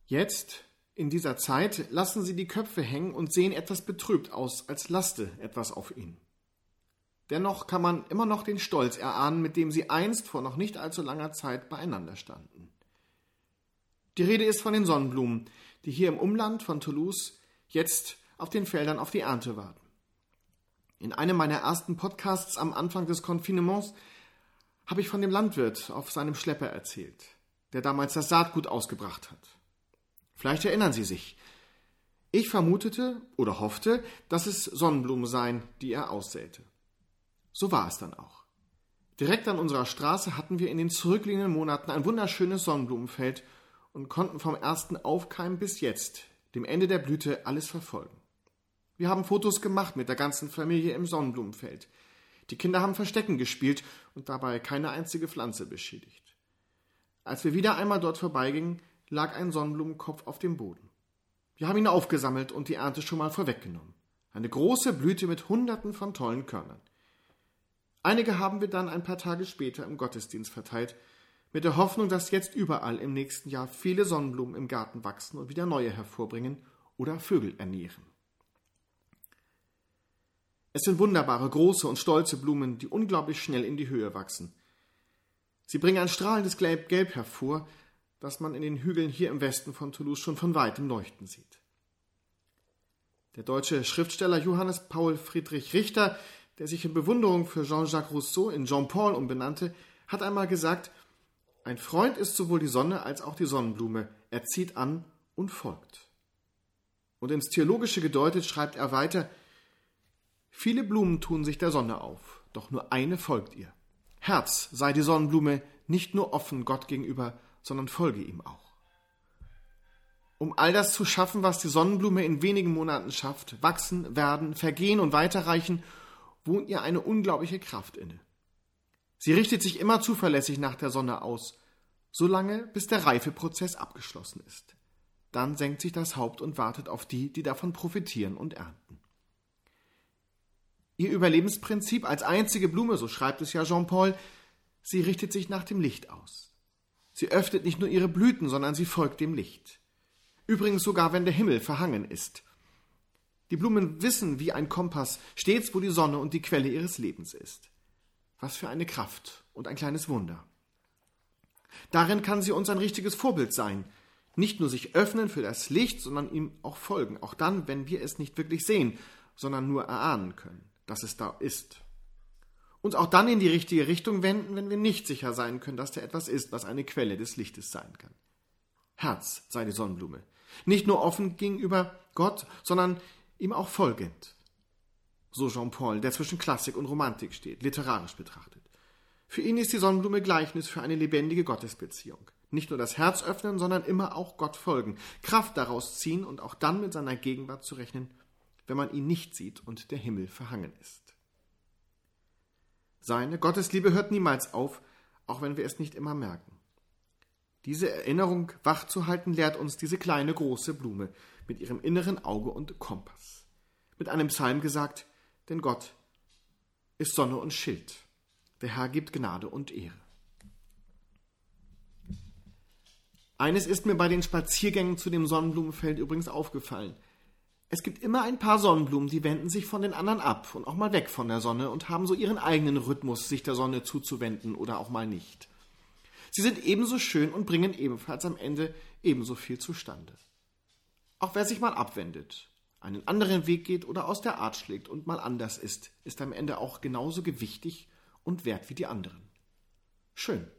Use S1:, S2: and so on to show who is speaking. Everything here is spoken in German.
S1: Jetzt, in dieser Zeit, lassen sie die Köpfe hängen und sehen etwas betrübt aus, als laste etwas auf ihnen. Dennoch kann man immer noch den Stolz erahnen, mit dem sie einst vor noch nicht allzu langer Zeit beieinander standen. Die Rede ist von den Sonnenblumen, die hier im Umland von Toulouse jetzt auf den Feldern auf die Ernte warten. In einem meiner ersten Podcasts am Anfang des Konfinements habe ich von dem Landwirt auf seinem Schlepper erzählt, der damals das Saatgut ausgebracht hat. Vielleicht erinnern Sie sich. Ich vermutete oder hoffte, dass es Sonnenblumen seien, die er aussäte. So war es dann auch. Direkt an unserer Straße hatten wir in den zurückliegenden Monaten ein wunderschönes Sonnenblumenfeld und konnten vom ersten Aufkeim bis jetzt, dem Ende der Blüte, alles verfolgen. Wir haben Fotos gemacht mit der ganzen Familie im Sonnenblumenfeld. Die Kinder haben Verstecken gespielt und dabei keine einzige Pflanze beschädigt. Als wir wieder einmal dort vorbeigingen, lag ein Sonnenblumenkopf auf dem Boden. Wir haben ihn aufgesammelt und die Ernte schon mal vorweggenommen. Eine große Blüte mit Hunderten von tollen Körnern. Einige haben wir dann ein paar Tage später im Gottesdienst verteilt, mit der Hoffnung, dass jetzt überall im nächsten Jahr viele Sonnenblumen im Garten wachsen und wieder neue hervorbringen oder Vögel ernähren. Es sind wunderbare, große und stolze Blumen, die unglaublich schnell in die Höhe wachsen. Sie bringen ein strahlendes Gelb hervor, das man in den Hügeln hier im Westen von Toulouse schon von weitem leuchten sieht. Der deutsche Schriftsteller Johannes Paul Friedrich Richter, der sich in Bewunderung für Jean-Jacques Rousseau in Jean-Paul umbenannte, hat einmal gesagt: Ein Freund ist sowohl die Sonne als auch die Sonnenblume. Er zieht an und folgt. Und ins Theologische gedeutet schreibt er weiter: Viele Blumen tun sich der Sonne auf, doch nur eine folgt ihr. Herz sei die Sonnenblume nicht nur offen Gott gegenüber, sondern folge ihm auch. Um all das zu schaffen, was die Sonnenblume in wenigen Monaten schafft, wachsen, werden, vergehen und weiterreichen, wohnt ihr eine unglaubliche Kraft inne. Sie richtet sich immer zuverlässig nach der Sonne aus, solange bis der Reifeprozess abgeschlossen ist. Dann senkt sich das Haupt und wartet auf die, die davon profitieren und ernten. Ihr Überlebensprinzip als einzige Blume, so schreibt es ja Jean-Paul, sie richtet sich nach dem Licht aus. Sie öffnet nicht nur ihre Blüten, sondern sie folgt dem Licht. Übrigens sogar, wenn der Himmel verhangen ist. Die Blumen wissen wie ein Kompass stets, wo die Sonne und die Quelle ihres Lebens ist. Was für eine Kraft und ein kleines Wunder. Darin kann sie uns ein richtiges Vorbild sein. Nicht nur sich öffnen für das Licht, sondern ihm auch folgen. Auch dann, wenn wir es nicht wirklich sehen, sondern nur erahnen können, dass es da ist. Uns auch dann in die richtige Richtung wenden, wenn wir nicht sicher sein können, dass da etwas ist, was eine Quelle des Lichtes sein kann. Herz sei die Sonnenblume. Nicht nur offen gegenüber Gott, sondern ihm auch folgend. So Jean-Paul, der zwischen Klassik und Romantik steht, literarisch betrachtet. Für ihn ist die Sonnenblume Gleichnis für eine lebendige Gottesbeziehung. Nicht nur das Herz öffnen, sondern immer auch Gott folgen, Kraft daraus ziehen und auch dann mit seiner Gegenwart zu rechnen, wenn man ihn nicht sieht und der Himmel verhangen ist. Seine Gottesliebe hört niemals auf, auch wenn wir es nicht immer merken. Diese Erinnerung wachzuhalten lehrt uns diese kleine, große Blume mit ihrem inneren Auge und Kompass. Mit einem Psalm gesagt: Denn Gott ist Sonne und Schild. Der Herr gibt Gnade und Ehre. Eines ist mir bei den Spaziergängen zu dem Sonnenblumenfeld übrigens aufgefallen. Es gibt immer ein paar Sonnenblumen, die wenden sich von den anderen ab und auch mal weg von der Sonne und haben so ihren eigenen Rhythmus, sich der Sonne zuzuwenden oder auch mal nicht. Sie sind ebenso schön und bringen ebenfalls am Ende ebenso viel zustande. Auch wer sich mal abwendet, einen anderen Weg geht oder aus der Art schlägt und mal anders ist am Ende auch genauso gewichtig und wert wie die anderen. Schön.